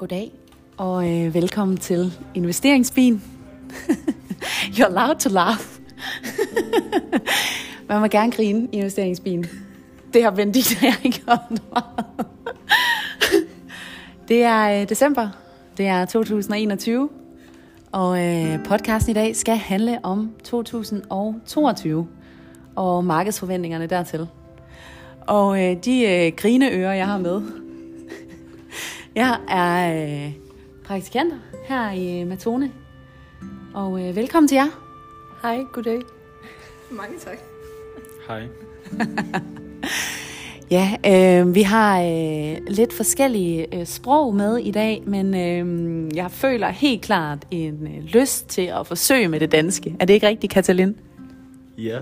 Goddag og velkommen til Investeringsbien. You're allowed to laugh. Man må gerne grine i Investeringsbien. Det har Benedikte og jeg gjort meget. Det er december. Det er 2021. Og podcasten i dag skal handle om 2022 og markedsforventningerne dertil. Og de grineører, jeg har med. Jeg er praktikanter her i Matone. Og velkommen til jer. Hej, goddag. Mange tak. Hej. Ja, vi har lidt forskellige sprog med i dag, men jeg føler helt klart en lyst til at forsøge med det danske. Er det ikke rigtigt, Katalin? Ja.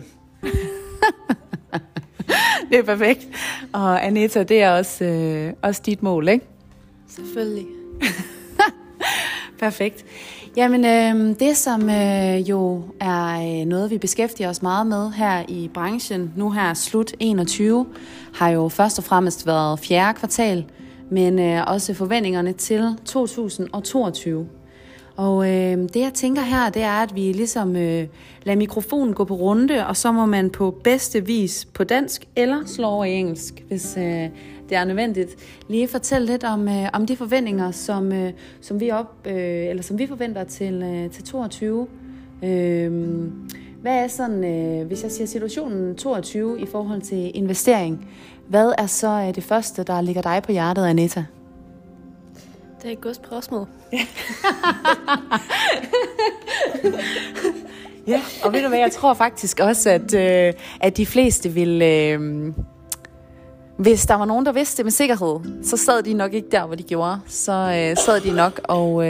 Det er perfekt. Og Anita, det er også dit mål, ikke? Selvfølgelig. Perfekt. Jamen, det som jo er noget, vi beskæftiger os meget med her i branchen, nu her slut 21, har jo først og fremmest været fjerde kvartal, men også forventningerne til 2022. Og det jeg tænker her, det er, at vi ligesom lader mikrofonen gå på runde, og så må man på bedste vis på dansk eller slå over i engelsk, hvis det er nødvendigt. Lige fortælle lidt om de forventninger, som vi forventer til 22. Hvad er sådan, hvis jeg siger situationen 22 i forhold til investering, hvad er så det første, der ligger dig på hjertet, Anita? Det er et godt spørgsmål. Ja, og ved du hvad, jeg tror faktisk også, at de fleste vil... hvis der var nogen, der vidste det med sikkerhed, så sad de nok ikke der, hvor de gjorde. Så sad de nok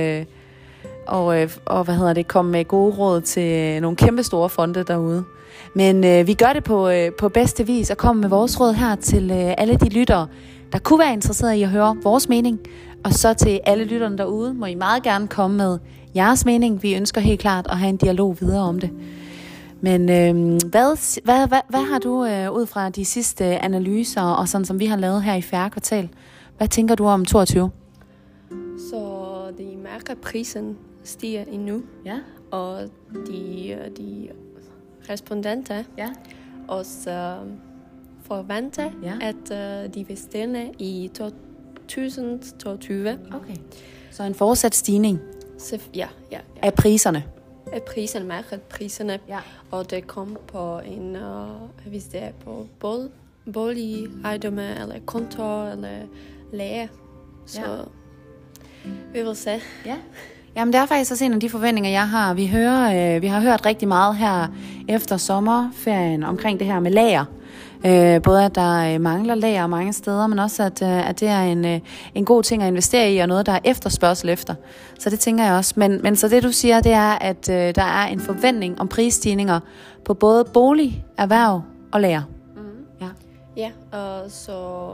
og kom med gode råd til nogle kæmpe store fonde derude. Men vi gør det på bedste vis og kommer med vores råd her til alle de lyttere, der kunne være interesserede i at høre vores mening. Og så til alle lytterne derude, må I meget gerne komme med jeres mening. Vi ønsker helt klart at have en dialog videre om det. Men hvad har du ud fra de sidste analyser, og sådan som vi har lavet her i fjerde kvartal? Hvad tænker du om 22? Så de mærker, at prisen stiger endnu. Ja. Og de respondenter også forventer, at de vil stille i 2022. Okay. Så en fortsat stigning Ja. af priserne? Af priserne, markedpriserne. Ja. Og det kom på en, hvis det er på bolig, ejendomme, eller kontor, eller lager. Så vi vil se. Ja. Jamen, det er faktisk også en af de forventninger, jeg har. Vi har hørt rigtig meget her efter sommerferien omkring det her med lager. Både at der mangler lager mange steder, men også at det er en god ting at investere i, og noget, der er efterspørgsel efter. Så det tænker jeg også. Men så det, du siger, det er, at der er en forventning om prisstigninger på både bolig, erhverv og lager. Mm-hmm. Ja, og så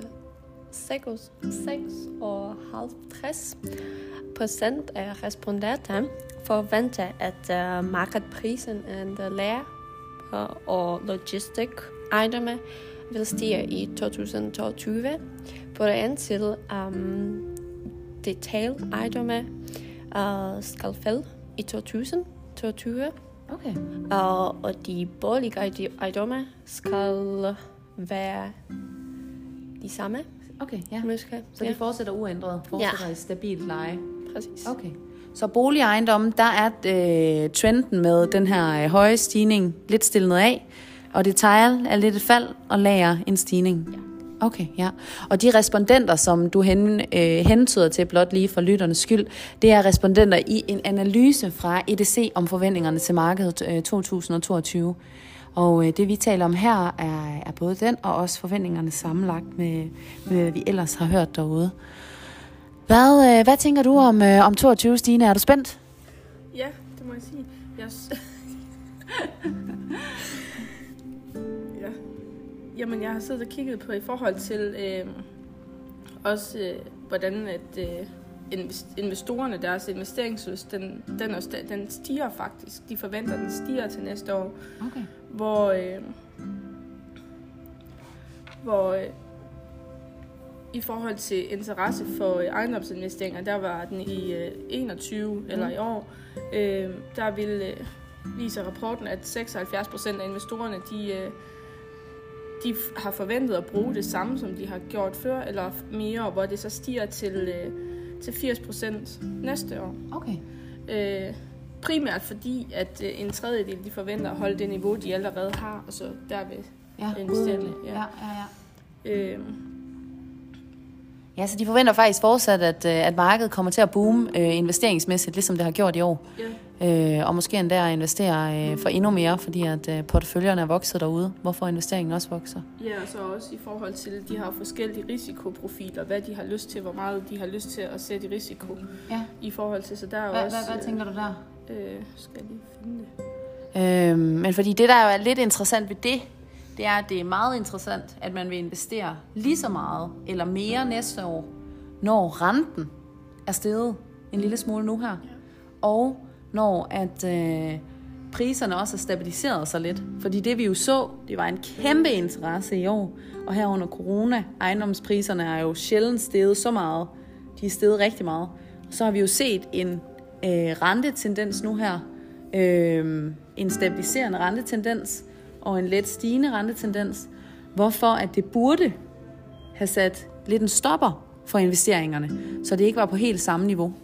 56% af respondenter forventer, at markedprisen af lager og logistik ejendomme vil stige i 2022. På det andet side, detail ejendomme skal falde i 2022. Okay. Og de bolige ejendomme skal være de samme. Okay, ja. Måske. Så de fortsætter uændret, fortsætter i stabilt leje. Præcis. Okay. Så boligejendommen, der er trenden med den her høje stigning lidt stillet af, og detail er lidt et fald, og lager en stigning. Ja. Okay, ja. Og de respondenter, som du hentyder til blot lige for lytternes skyld, det er respondenter i en analyse fra EDC om forventningerne til markedet 2022. Og det vi taler om her er både den og også forventningerne sammenlagt med hvad vi ellers har hørt derude. Hvad tænker du om 22, Stine? Er du spændt? Ja, det må jeg sige. Ja. Jamen, jeg har siddet og kigget på i forhold til hvordan at investorerne, deres investeringslyst, den stiger faktisk. De forventer, den stiger til næste år. Okay. Hvor i forhold til interesse for ejendomsinvesteringer, der var den i 21 eller i år. Der viser rapporten, at 76% af investorerne, de har forventet at bruge det samme, som de har gjort før, eller mere, hvor det så stiger til 80% næste år. Okay. Primært fordi, at en tredjedel, de forventer at holde det niveau, de allerede har, og så derved investere det. Ja, så de forventer faktisk fortsat, at markedet kommer til at boome investeringsmæssigt, ligesom det har gjort i år. Yeah. Og måske endda at investere for endnu mere, fordi at porteføljerne er vokset derude, hvorfor investeringen også vokser. Ja, og så også i forhold til, at de har forskellige risikoprofiler, hvad de har lyst til, hvor meget de har lyst til at sætte i risiko. Ja. I forhold til, så der er også... Hvad tænker du der? Skal jeg lige finde det? Men fordi det, der er lidt interessant ved det er, at det er meget interessant, at man vil investere lige så meget eller mere næste år, når renten er steget en lille smule nu her. Ja. Og når at priserne også har stabiliseret sig lidt. Fordi det vi jo så, det var en kæmpe interesse i år. Og her under corona, ejendomspriserne er jo sjældent steget så meget. De er steget rigtig meget. Så har vi jo set en rentetendens nu her. En stabiliserende rentetendens og en let stigende rentetendens, hvorfor at det burde have sat lidt en stopper for investeringerne, så det ikke var på helt samme niveau.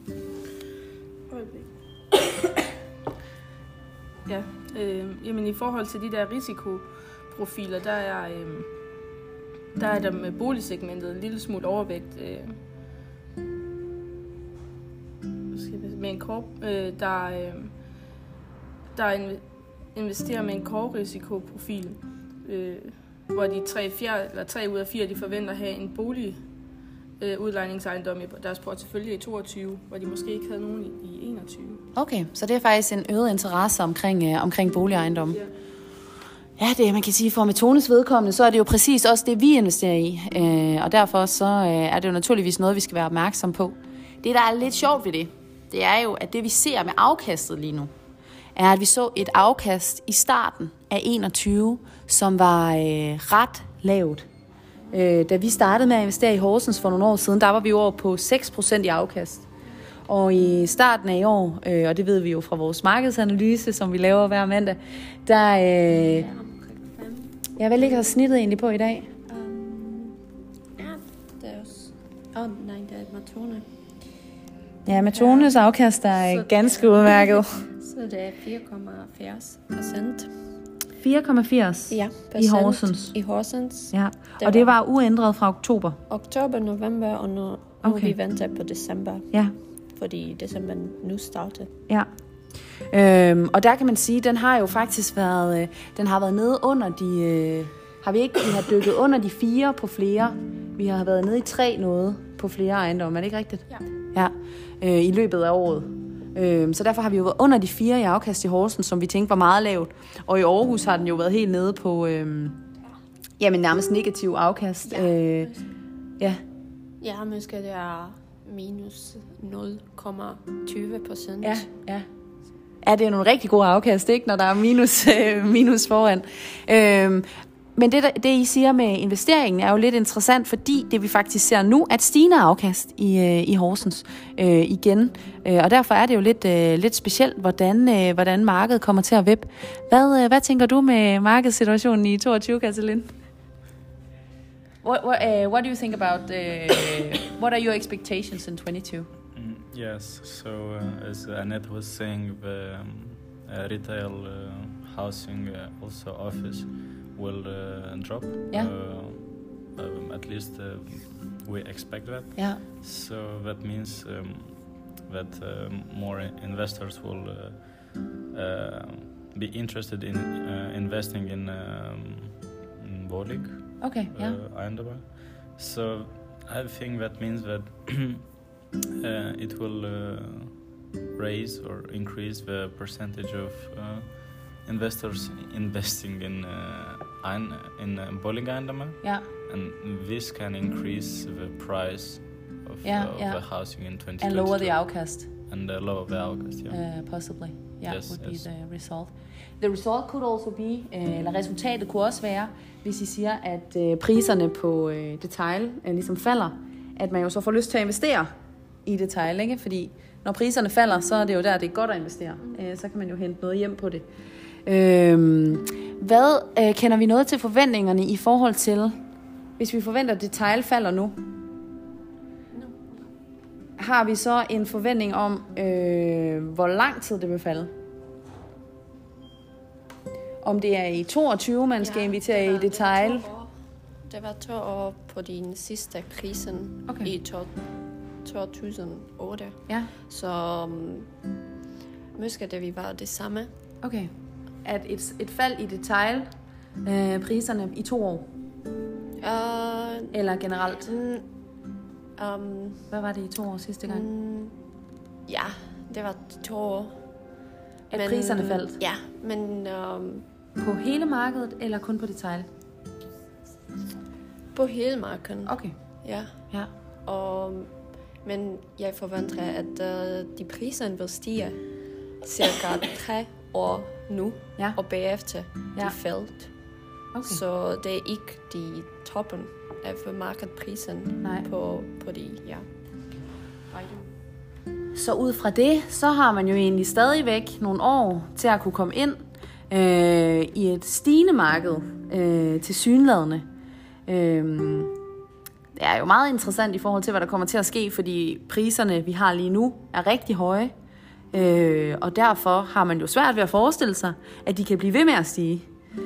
Ja, jamen i forhold til de der risikoprofiler, der er der med boligsegmentet en lille smule overvægt. Med en der investerer med en core-risikoprofil, hvor de 3 ud af 4 de forventer at have en bolig udlejningsejendom i deres portefølje i 22, hvor de måske ikke havde nogen i 21. Okay, så det er faktisk en øget interesse omkring boligejendomme. Ja, det man kan sige, for Metones vedkommende, så er det jo præcis også det, vi investerer i. Og derfor så er det jo naturligvis noget, vi skal være opmærksom på. Det, der er lidt sjovt ved det er jo, at det vi ser med afkastet lige nu, er, at vi så et afkast i starten af 21, som var ret lavt. Da vi startede med at investere i Horsens for nogle år siden, der var vi over på 6% i afkast. Og i starten af i år, og det ved vi jo fra vores markedsanalyse, som vi laver hver mandag, der... hvad ligger snittet egentlig på i dag? Det er også... nej, det er Matone. Ja, Metones afkast er ganske udmærket. Så det er 4,80%. 4,80 i Horsens. I Horsens. Ja, og det var uændret fra oktober. Oktober, november, og nu vi venter på december. Ja. Fordi december nu starter. Ja. Og der kan man sige, den har jo faktisk været, den har været nede under de, vi har dykket under de 4 på flere. Vi har været nede i 3 noget på flere ejendomme, er det ikke rigtigt? Ja. I løbet af året. Så derfor har vi jo været under de 4 i afkast i Horsens, som vi tænkte var meget lavt. Og i Aarhus har den jo været helt nede på nærmest negativ afkast. Ja, måske det er minus 0,20%. Ja, det er nogle rigtig gode afkast, ikke, når der er minus foran. Men det I siger med investeringen er jo lidt interessant, fordi det vi faktisk ser nu er et stigende afkast i Horsens igen. Og derfor er det jo lidt specielt, hvordan markedet kommer til at vippe. Hvad tænker du med markedssituationen i 22, Katalin? What do you think about, what are your expectations in 22? Yes, so as Annette was saying, the retail, housing, also office will drop. Yeah. At least we expect that. Yeah. So that means that more investors will be interested in investing in bolig. Okay. Yeah. Ejendomme. So I think that means that it will raise or increase the percentage of investors investing in boligejendomme. Yeah. And this can increase the price of the housing in 2022. And lower the outcast. And the lower August, yeah. Possibly, yeah, Yes, would yes. be the result. The result could also be, eller resultatet kunne også være, hvis I siger, at priserne på detail ligesom falder, at man jo så får lyst til at investere i detail, ikke? Fordi når priserne falder, så er det jo der, det er godt at investere. Så kan man jo hente noget hjem på det. Kender vi noget til forventningerne i forhold til, hvis vi forventer, at detail falder nu? Har vi så en forventning om, hvor lang tid det vil falde? Om det er i 22, man skal invitere i detail? Det var 2 år på den sidste krisen i 2008. Ja. Så måske det vi var det samme. Okay. At et fald i detail, priserne i 2 år? Eller generelt? Hvad var det i 2 år sidste gang? Ja, det var 2 år. At priserne faldt? Ja, men... på hele markedet, eller kun på detail? På hele markedet. Okay. Ja. Men jeg forventer, at de priserne vil stige cirka 3 år nu, og bagefter de faldt. Okay. Så det er ikke de toppen af markedprisen på de, Så ud fra det, så har man jo egentlig stadigvæk nogle år til at kunne komme ind i et stigende marked tilsyneladende. Det er jo meget interessant i forhold til, hvad der kommer til at ske, fordi priserne, vi har lige nu, er rigtig høje. Og derfor har man jo svært ved at forestille sig, at de kan blive ved med at stige.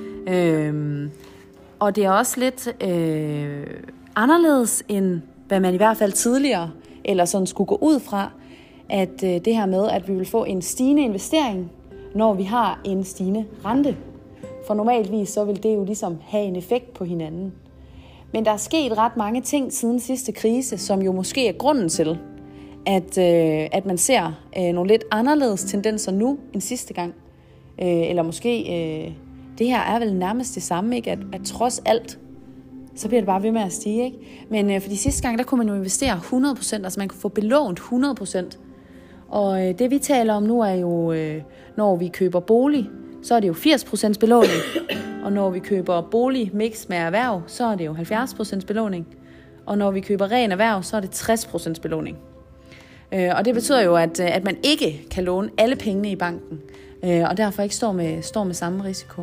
Og det er også lidt anderledes, end hvad man i hvert fald tidligere, eller sådan skulle gå ud fra, at det her med, at vi vil få en stigende investering, når vi har en stigende rente. For normalvis så vil det jo ligesom have en effekt på hinanden. Men der er sket ret mange ting siden sidste krise, som jo måske er grunden til, at man ser nogle lidt anderledes tendenser nu end sidste gang. Eller måske, det her er vel nærmest det samme, ikke? At trods alt, så bliver det bare ved med at stige. Ikke? Men fordi sidste gang, der kunne man jo investere 100%, altså man kunne få belånt 100%. Og det vi taler om nu er jo, når vi køber bolig, så er det jo 80% belåning. Og når vi køber bolig mix med erhverv, så er det jo 70% belåning. Og når vi køber ren erhverv, så er det 60% belåning. Og det betyder jo, at man ikke kan låne alle pengene i banken, og derfor ikke står med samme risiko.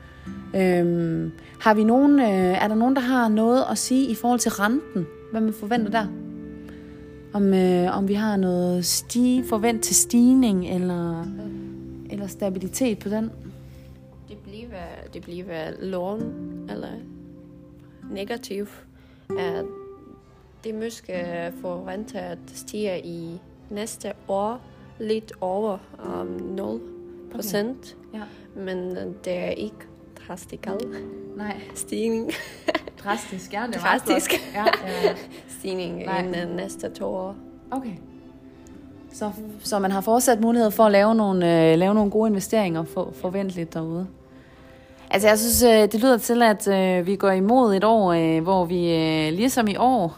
Er der nogen, der har noget at sige i forhold til renten? Hvad man forventer der? Om vi har noget forvent til stigning eller stabilitet på den? Det bliver lån eller negativt. Det måske forventer at stige i næste år lidt over 0%. Okay. Ja. Men det er ikke drastisk stigning. Drastisk, ja. Det drastisk. Ja. Stigning i næste 2 år. Okay. Så man har fortsat mulighed for at lave nogle gode investeringer forventeligt derude. Altså jeg synes, det lyder til, at vi går imod et år, hvor vi ligesom i år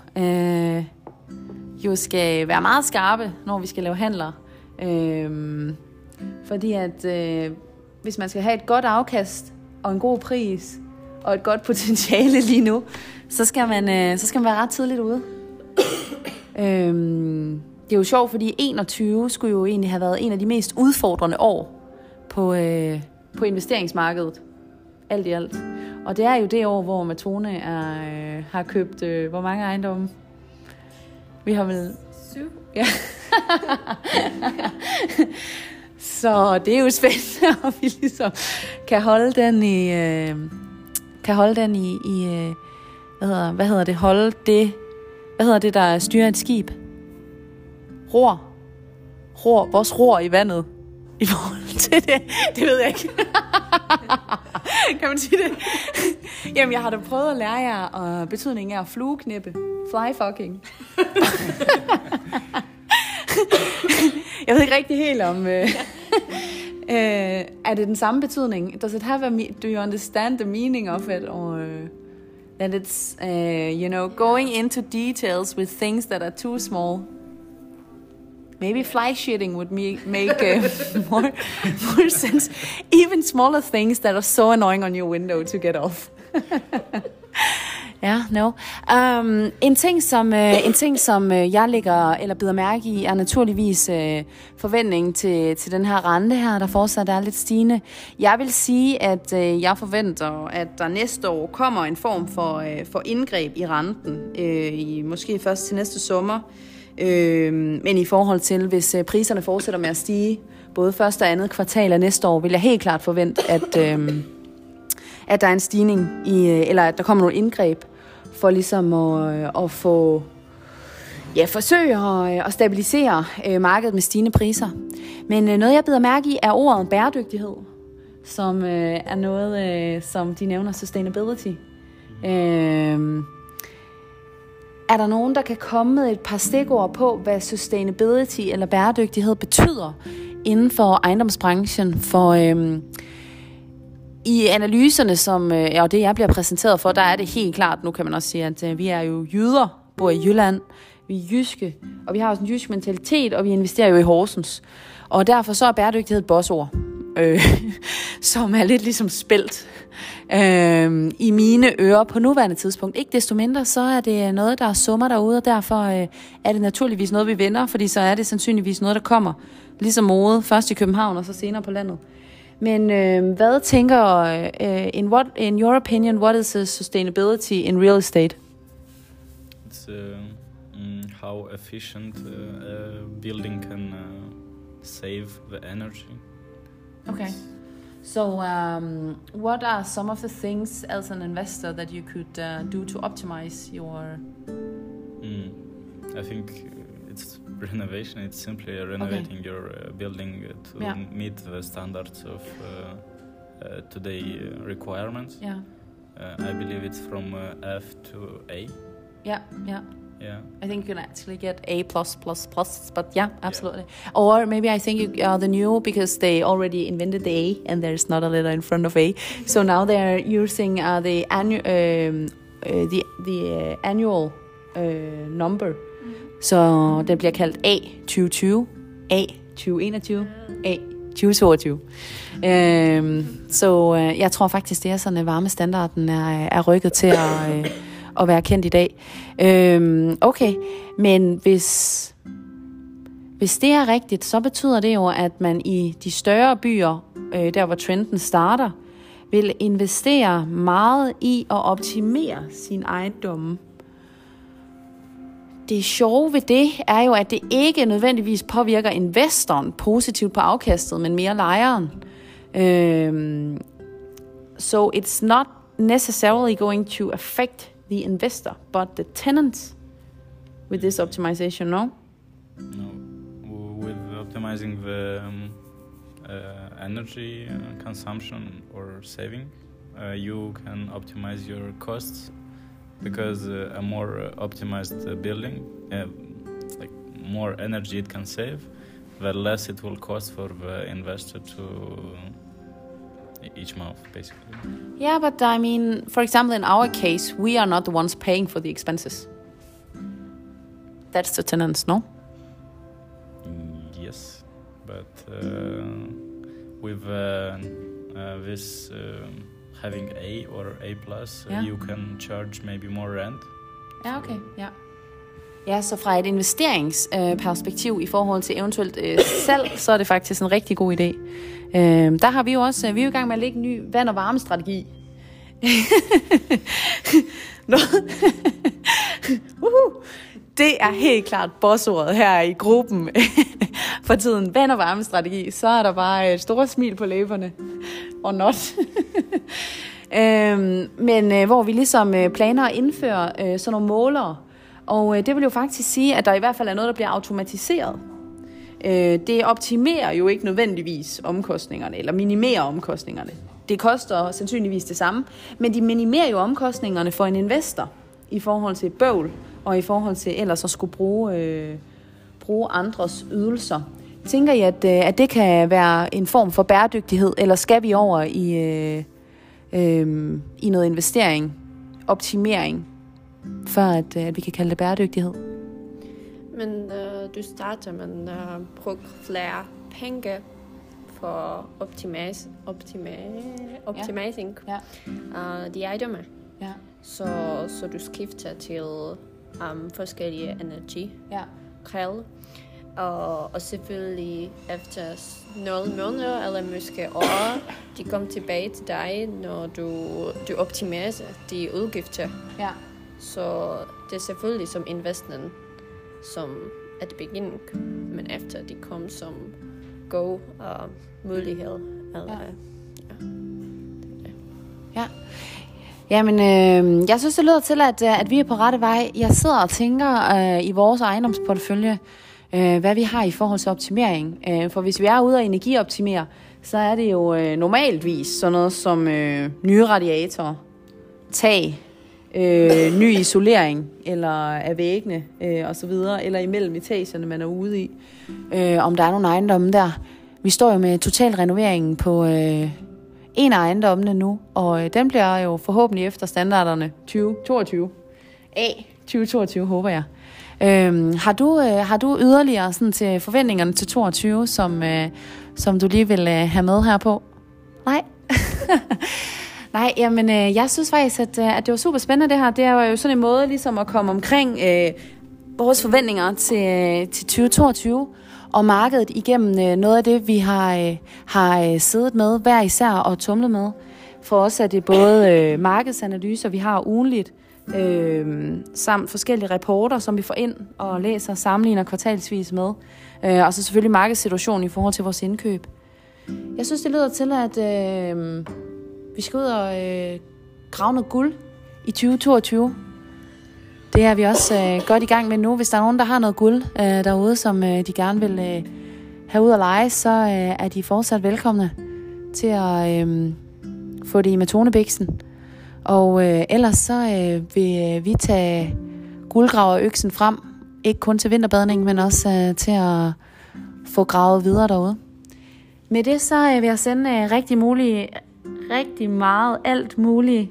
jo skal være meget skarpe, når vi skal lave handler. Fordi at hvis man skal have et godt afkast og en god pris og et godt potentiale lige nu, så skal man være ret tidligt ude. Det er jo sjovt, fordi 21 skulle jo egentlig have været en af de mest udfordrende år på investeringsmarkedet. Alt i alt. Og det er jo det år, hvor Matone har købt hvor mange ejendomme? Vi har vel 7. Ja. Så det er jo spændende, om vi ligesom kan holde den i hvad hedder det, der styrer et skib? Ror, vores ror i vandet. I forhold til det. Det ved jeg ikke. Kan man sige det? Jamen, jeg har da prøvet at lære jer betydningen af at flueknippe. Fly fucking. Jeg ved ikke rigtig helt om... er det den samme betydning? Does it have do you understand the meaning of it? Or that it's, going into details with things that are too small? Maybe fly shitting would make more sense. Even smaller things that are so annoying on your window to get off. Ja, no. En ting, som jeg lægger eller bider mærke i, er naturligvis forventningen til den her rente her, der fortsat er lidt stigende. Jeg vil sige, at jeg forventer, at der næste år kommer en form for indgreb i renten, måske først til næste sommer. Men i forhold til, hvis priserne fortsætter med at stige, både første og andet kvartal af næste år, vil jeg helt klart forvente, at der er en stigning eller at der kommer nogle indgreb for ligesom at få forsøge at stabilisere markedet med stigende priser. Men noget jeg bider mærke i er ordet bæredygtighed, som er noget som de nævner sustainability. Er der nogen, der kan komme med et par stikord på, hvad sustainability eller bæredygtighed betyder inden for ejendomsbranchen? For i analyserne, og det jeg bliver præsenteret for, der er det helt klart, nu kan man også sige, at vi er jo jyder, bor i Jylland, vi er jyske, og vi har også en jysk mentalitet, og vi investerer jo i Horsens. Og derfor så er bæredygtighed et bossord, som er lidt ligesom spældt i mine ører på nuværende tidspunkt. Ikke desto mindre, så er det noget, der summer derude, og derfor er det naturligvis noget, vi vender, fordi så er det sandsynligvis noget, der kommer ligesom mode, først i København og så senere på landet. Men hvad tænker, in your opinion, what is sustainability in real estate? It's how efficient a building can save the energy. Okay. So what are some of the things as an investor that you could do to optimize your... I think it's renovation. It's simply renovating your building to meet the standards of today requirements. Yeah. I believe it's from F to A. Yeah. Yeah. I think you can actually get A+++, but yeah, absolutely. Yeah. Or maybe I think you are the new, because they already invented the A and there's not a letter in front of A. So now they're using the annual number. Så det bliver kaldt A2020, A2021, A2022. Så jeg tror faktisk, det er sådan, at varmestandarden er rykket til at være kendt i dag. Okay, men hvis det er rigtigt, så betyder det jo, at man i de større byer, der hvor trenden starter, vil investere meget i at optimere sin ejendomme. Det sjove ved det er jo, at det ikke nødvendigvis påvirker investoren positivt på afkastet, men mere lejeren. So it's not necessarily going to affect the investor, but the tenants with this optimization, no? No. With optimizing the energy consumption or saving, you can optimize your costs. Because a more optimized building, like more energy it can save, the less it will cost for the investor to each month, basically. Yeah, but I mean, for example, in our case, we are not the ones paying for the expenses. That's the tenants, no? Yes, but with this... having A or A+, you can charge maybe more rent. Ja, okay. Ja, så fra et investeringsperspektiv i forhold til eventuelt salg, så er det faktisk en rigtig god idé. Der har vi jo også, vi er i gang med at lægge en ny vand- og varmestrategi. Det er helt klart bossordet her i gruppen for tiden. Vand- og varmestrategi, så er der bare et stort smil på læberne. Og not. Men hvor vi ligesom planer at indføre sådan nogle målere. Og det vil jo faktisk sige, at der i hvert fald er noget, der bliver automatiseret. Det optimerer jo ikke nødvendigvis omkostningerne, eller minimerer omkostningerne. Det koster sandsynligvis det samme, men de minimerer jo omkostningerne for en investor i forhold til bøvl, og i forhold til ellers at skulle bruge andres ydelser. Tænker I, at det kan være en form for bæredygtighed, eller skal vi over i noget investering, optimering, før at vi kan kalde det bæredygtighed? men du starter med at bruge flere penge for optimizing de ejendomme. Ja. Så du skifter til forskellige energi. Ja. Og selvfølgelig efter 0 måneder eller måske år, de kommer tilbage til dig, når du optimerer de udgifter. Ja. Så det er selvfølgelig som investment, som at det beginning, men efter de kommer som god mulighed. Eller, Ja. Jamen, jeg synes, det lyder til, at vi er på rette vej. Jeg sidder og tænker i vores ejendomsportefølje, hvad vi har i forhold til optimering. For hvis vi er ude at energioptimere, så er det jo normaltvis sådan noget som nye radiatorer, tag, ny isolering eller af væggene og så videre, eller imellem etagerne, man er ude i, om der er nogle ejendomme der. Vi står jo med total renoveringen på en af ejendommene nu, og den bliver jo forhåbentlig efter standarderne 2022. 2022 håber jeg. Har du yderligere sådan til forventningerne til 22, som du lige vil have med her på? Nej? Nej, jamen jeg synes faktisk, at det var super spændende det her. Det er jo sådan en måde ligesom at komme omkring vores forventninger til 2022 og markedet igennem noget af det, vi har siddet med hver især og tumlet med. For os er det både markedsanalyser, vi har ugenligt, samt forskellige rapporter, som vi får ind og læser og sammenligner kvartalsvis med. Og så selvfølgelig markedssituationen i forhold til vores indkøb. Jeg synes, det lyder til, at vi skal ud og grave noget guld i 2022. Det er vi også godt i gang med nu. Hvis der er nogen, der har noget guld derude, som de gerne vil have ud at lege, så er de fortsat velkomne til at få det i matonebiksen. Og ellers så vil vi tage guldgraverøksen frem. Ikke kun til vinterbadning, men også til at få gravet videre derude. Med det så vil jeg sende rigtig meget, alt muligt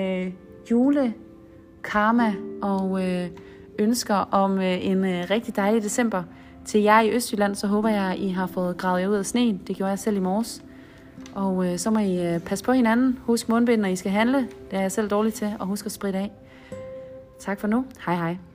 julekarma og ønsker om en rigtig dejlig december. Til jer i Østjylland, så håber jeg, I har fået gravet jer ud af sneen. Det gjorde jeg selv i morges. Og så må I passe på hinanden. Husk mundbind, når I skal handle. Det er jeg selv dårlig til. Og husk at spritte af. Tak for nu. Hej hej.